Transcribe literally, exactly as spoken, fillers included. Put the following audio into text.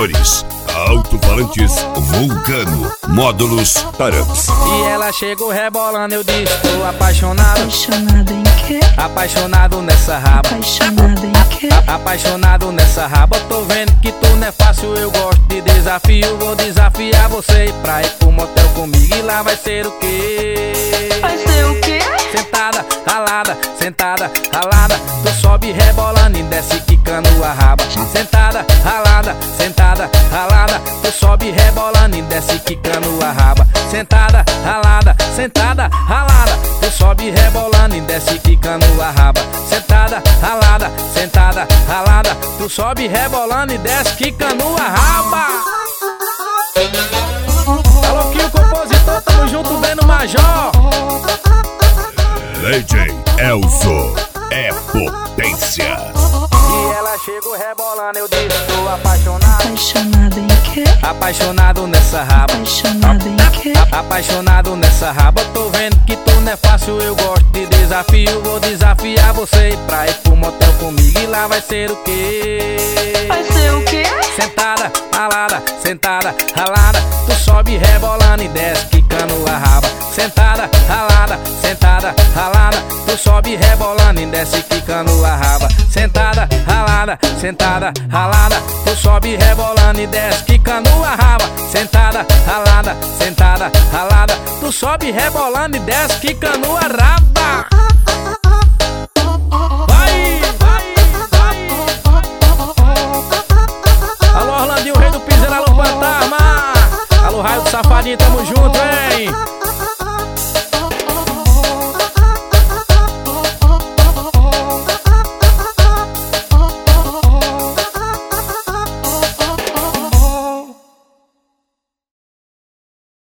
Amplificadores, alto-falantes, Vulcano, módulos Taramps. E ela chegou rebolando, eu disse, tô apaixonado. Apaixonado em quê? Apaixonado nessa raba. Apaixonado em quê? Apaixonado nessa raba. Tô vendo que tu não é fácil, eu gosto de desafio. Vou desafiar você pra ir pro motel comigo. E lá vai ser o quê? Vai ser o quê? Sentada, ralada, sentada, ralada. Tu sobe rebolando e desce quicando a raba. Sentada, ralada, sentada, ralada. Tu sobe rebolando e desce quicando a raba. Sentada, ralada, sentada, ralada. Tu sobe rebolando e desce quicando a raba. Sentada, ralada, sentada, ralada. Tu sobe rebolando e desce quicando a raba. Alô, que o compositor, tamo junto bem no Major. D J Elzo é potência. E ela chegou rebolando, eu disse, tô apaixonado. Apaixonado em quê? Apaixonado nessa raba. Apaixonado em quê? Apaixonado nessa raba. Tô vendo que tu não é fácil, eu gosto de desafio. Vou desafiar você pra ir pro motel comigo. E lá vai ser o quê? Vai ser o quê? Sentada, ralada, sentada, ralada. Tu sobe rebolando e desce quicando a raba. Sentada, ralada, sentada, ralada. Tu sobe rebolando e desce quicando a raba. Sentada, ralada, sentada, ralada. Tu sobe rebolando e desce quicando a raba. Sentada, ralada, sentada, ralada. Tu sobe rebolando e desce quicando a raba.